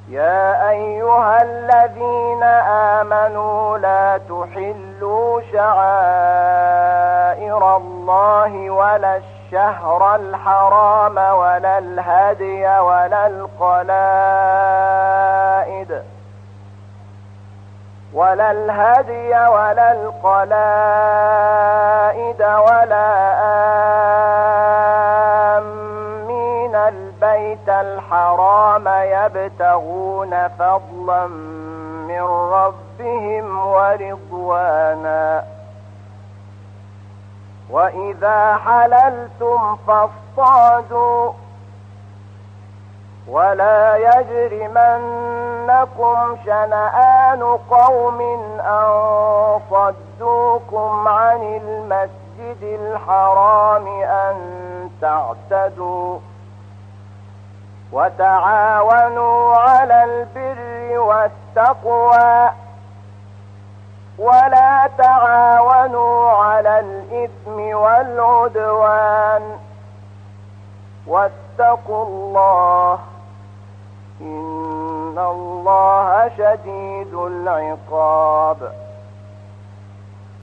يا أيها الذين آمنوا لا تحلوا شعائر الله ولا الشهر الحرام ولا الهدي ولا القلائد ولا آمين البيت الحرام يبتغون فضلا من ربهم ورضوانا وإذا حللتم فاصطادوا ولا يجرمنكم شنآن قوم أن صدوكم عن المسجد الحرام أن تعتدوا وتعاونوا على البر والتقوى ولا تعاونوا على الإثم والعدوان واتقوا الله إن الله شديد العقاب